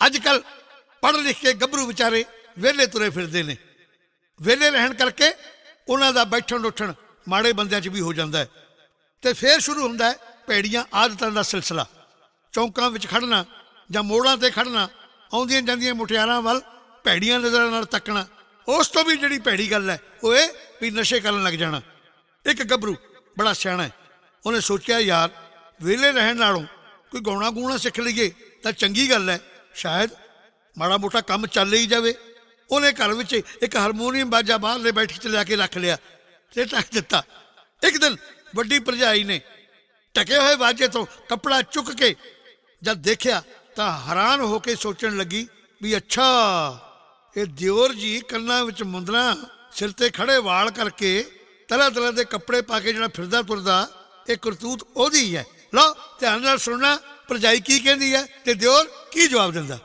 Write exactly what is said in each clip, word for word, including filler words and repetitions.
अज कल पढ़ लिख के गभरू विचारे वेले तुरे फिरदे ने। वेले रहन करके उन्हां दा बैठण उठण माड़े बंदियां च भी हो जाता है। तो फिर शुरू हुंदा है भैड़ियां आदतां दा सिलसिला। चौंकां विच खड़ना जां मोड़ां ते खड़ना, आउंदियां जांदियां मुटियारां वल भैड़ियां नज़रां नाल तकना। उस तो भी जिहड़ी भैड़ी गल है वो ये भी नशे करन लग जाना। एक गभरू बड़ा सियाणा है, उन्हें सोचा यार वेले रहन नालों कोई गाउणा गूणा सीख लीए तो चंगी गल है, शायद माड़ा मोटा काम चल ही जाए। उन्हें घर में एक हारमोनीयम बाजा बाहरले बैठक च लिया रख लिया ते ढक दिता। एक दिन वड्डी भरजाई ने ढके हुए बाजे तो कपड़ा चुक के जब देखा तो हैरान होके सोचन लगी भी अच्छा ये दियोर जी कन्ना विच मुंदरा सिर ते खड़े वाल करके तरह तरह के कपड़े पा के जो फिरदा तुरदा ये करतूत ओदी है। लो ध्यान नाल सुनना भरजाई की कहती है ते दियोर की जवाब दिंदा।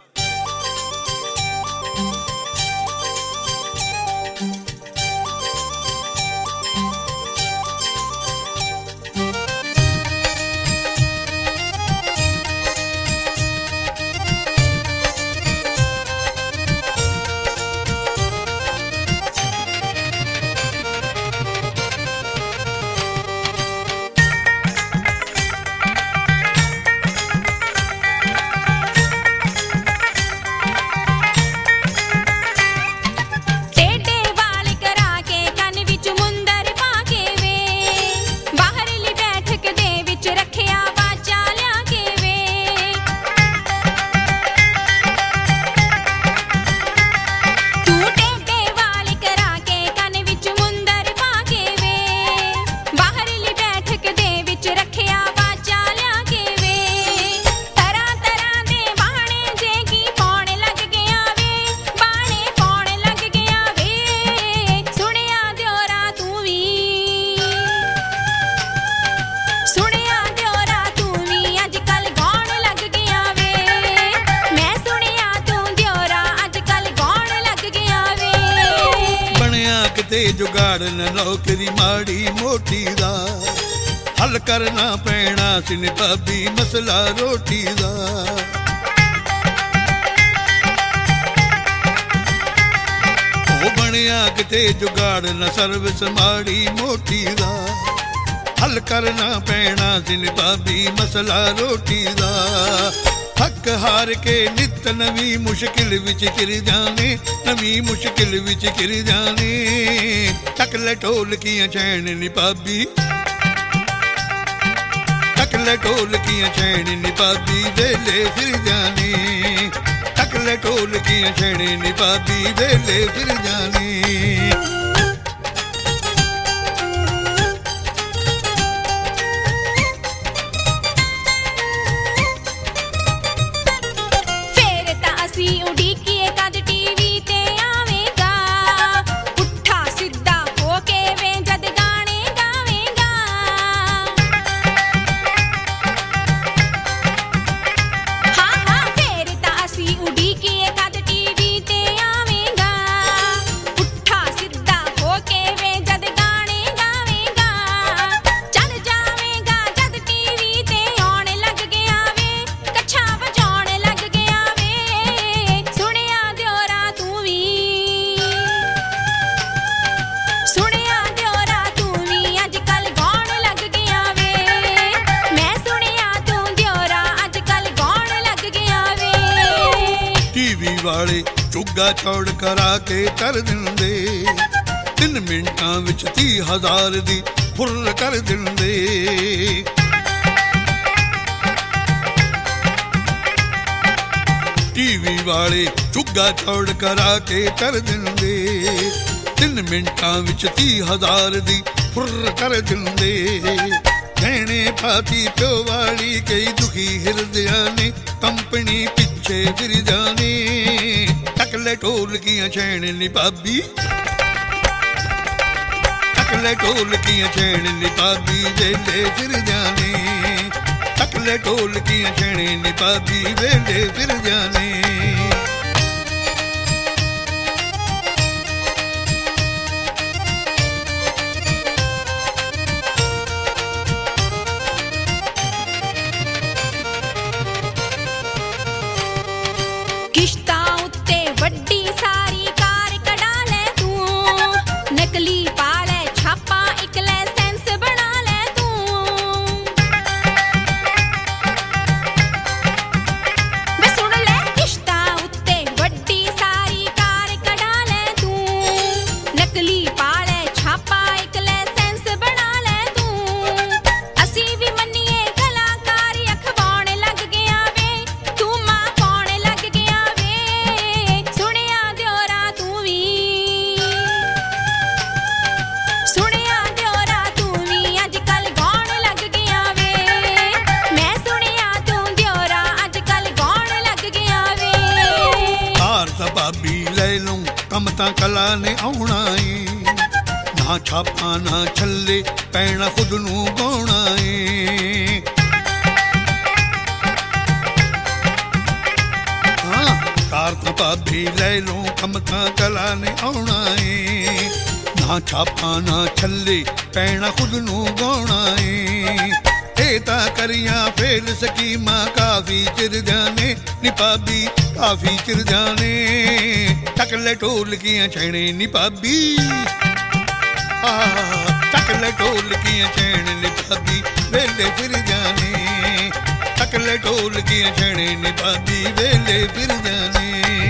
जुगाड़ न नौकरी माड़ी मोटी दा, हल करना पैना सिन भाभी मसला रोटी दा। ओ बनिया किते जुगाड़ न सर्विस माड़ी मोटी दा, हल करना पैना सिन भाभी मसला रोटी दा। थक हार के नित नवी मुश्किल विच घिर जाने, नवी मुश्किल विच घिर जाने। टकले ढोलकियां चैन नी भाभी, टकले ढोलकियां चैन नी भाभी वेले फिर जाने। टकले ढोलकियां चैन नी भाभी वेले फिर जाने। चुग्गा चौड़ करा के कर दिंदे, तीन मिनटां विच ती हजार दी फुर कर दिंदे। टीवी वाले चुग्गा चौड़ करा के कर दिंदे, तीन मिनटां विच ती हजार दी फुर कर दिंदे। कहने पाती प्यो वाली कई दुखी हिरदियां ने कंपनी पिछे फिर जाने। टकले ढोलकियां चैन नी भाभी, टकले ढोलकियां चैन नी भाभी वेले फिर जाने। टकले ढोलकियां चैन नी भाभी वेले फिर जाने। ਕੰਮ ਤਾਂ ਕਲਾ ਨੇ ਆਉਣਾ ਏ। ਨਾ ਛਾਪਾਂ ਨਾ ਛੱਲੇ ਪੈਣਾ ਖੁਦ ਨੂੰ ਗਾਉਣਾ ਏ। ਹਾਂ ਕਾਰ ਤਾਂ ਭਾਬੀ ਲੈ ਲਓ ਕੰਮ ਤਾਂ ਕਲਾ ਨੇ ਆਉਣਾ ਏ। ਨਾ ਛਾਪਾਂ ਨਾ ਛੱਲੇ ਪੈਣਾ ਖੁਦ ਨੂੰ ਗਾਉਣਾ ਏ। ਇਹ ਤਾਂ ਕਰੀਆਂ ਫੇਲ ਸਕੀਮਾਂ ਕਾਫੀ ਚਿਰ ਜਾਣੇ ਨੀ ਭਾਬੀ ਕਾਫੀ ਚਿਰ ਜਾਣੇ। ਟਕਲੇ ਢੋਲਕੀਆਂ ਛੈਣੇ ਨੀ ਭਾਬੀ ਟਕਲੇ ਢੋਲਕੀਆਂ ਛੈਣੇ ਨੀ ਭਾਬੀ ਵੇਲੇ ਫਿਰ ਜਾਣੇ। ਟਕਲੇ ਢੋਲਕੀਆਂ ਛੈਣੇ ਨੀ ਭਾਬੀ ਵੇਲੇ ਫਿਰ ਜਾਣੇ।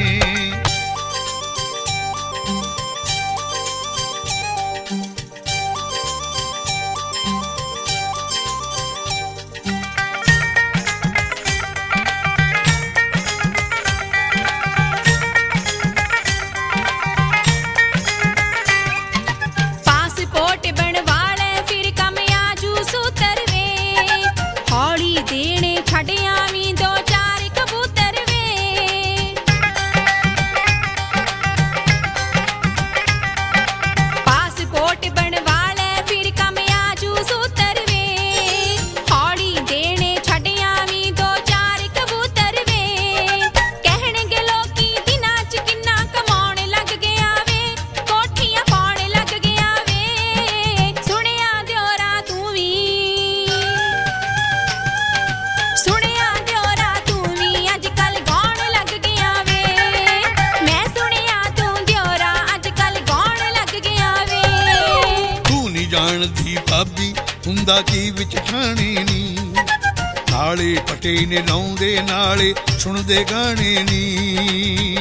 ਜਾਣਦੀ ਭਾਬੀ ਹੁੰਦਾ ਕੀ ਵਿੱਚ ਠਾਣੇ ਨੀ। ਨਾਲੇ ਪਟੇ ਨੇ ਲਾਉਂਦੇ ਨਾਲੇ ਸੁਣਦੇ ਗਾਣੇ ਨੀ।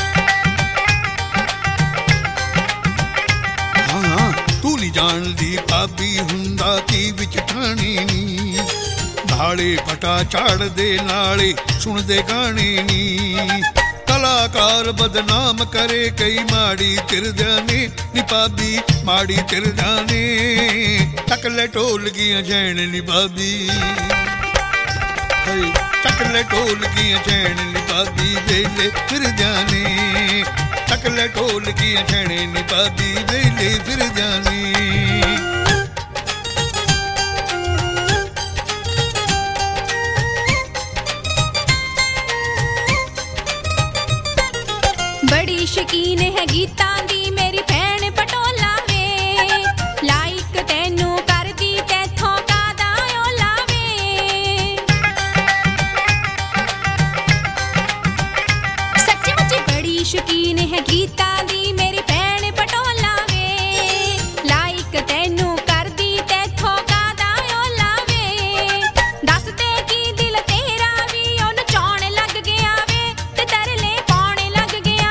ਹਾਂ ਤੂੰ ਨਹੀਂ ਜਾਣਦੀ ਭਾਬੀ ਹੁੰਦਾ ਕੀ ਵਿੱਚ ਠਾਣੇ ਨੀ। ਨਾਲੇ ਪਟਾ ਝਾੜਦੇ ਨਾਲੇ ਸੁਣਦੇ ਗਾਣੇ ਨੀ। ਕਲਾਕਾਰ ਬਦਨਾਮ ਕਰੇ ਕਈ ਮਾੜੀ ਤਿਰਦਿਆਂ ਨੇ ਨੀ ਭਾਬੀ ਮਾੜੀ ਤਿਰਦਿਆਂ ਨੇ। ਟਕਲੇ ਢੋਲਕੀਆਂ ਛੈਣ ਨੀ ਭਾਬੀ ਟਕਲੇ ਢੋਲਕੀਆਂ ਛੈਣ ਨੀ ਭਾਬੀ ਵੇਲੇ ਫਿਰ ਜਾਣੇ। ਟਕਲੇ ਢੋਲਕੀਆਂ ਛੈਣੇ ਨੀ ਭਾਬੀ ਵੇਲੇ ਫਿਰ ਜਾਣੇ। बड़ी शकीन है गीतां दी मेरी भैन पटोला वे। लाइक तैनू कर दी तैथों कादा ओला वे। सच्ची मुच्ची बड़ी शकीन है गीतां दी मेरी भैन पटोला वे। लाइक तैनू कर दी तैथों कादा ओला वे। दस ते की दिल तेरा भी ओन चाण लग गया वे ते तरले पाने लग गया।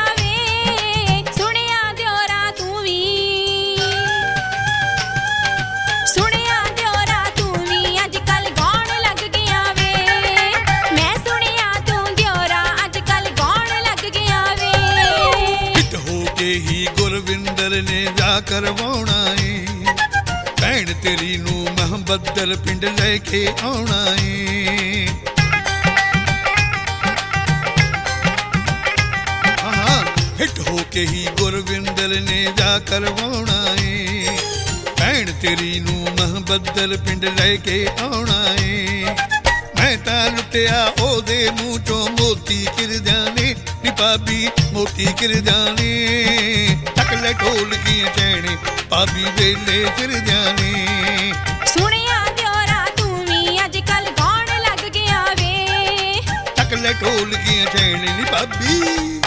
ਗੁਰਵਿੰਦਰ ਨੇ ਵਿਆਹ ਕਰਵਾਉਣਾ ਏ। ਭੈਣ ਤੇਰੀ ਨੂੰ ਮਹੰਬੱਦਰ ਪਿੰਡ ਲੈ ਕੇ ਆਉਣਾ ਏ। ਹਾਂ ਹਿੱਟ ਹੋ ਕੇ ਹੀ ਗੁਰਵਿੰਦਰ ਨੇ ਵਿਆਹ ਕਰਵਾਉਣਾ ਏ। ਭੈਣ ਤੇਰੀ ਨੂੰ ਮਹੰਬੱਦਰ ਪਿੰਡ ਲੈ ਕੇ ਆਉਣਾ ਏ। ਮੈਂ ਤਾਂ ਲੁੱਟਿਆ ਉਹਦੇ ਮੂੰਹ ਚੋਂ ਮੋਤੀ ਕਿਰਦਿਆਂ ਨੇ ਨੀ ਭਾਬੀ ਮੋਤੀ ਕਿਰਦਿਆਂ ਨੇ। ਟਕਲੇ ਢੋਲਕੀਆਂ ਛੈਣੇ ਭਾਬੀ ਵੇਲੇ ਫਿਰ ਜਾਣੇ। ਸੁਣਿਆ ਦਿਓਰਾ ਤੂੰ ਵੀ ਅੱਜ ਕੱਲ ਗਾਉਣ ਲੱਗ ਗਿਆ ਵੇ। ਟਕਲੇ ਢੋਲਕੀਆਂ ਛੈਣੇ ਨੀ ਭਾਬੀ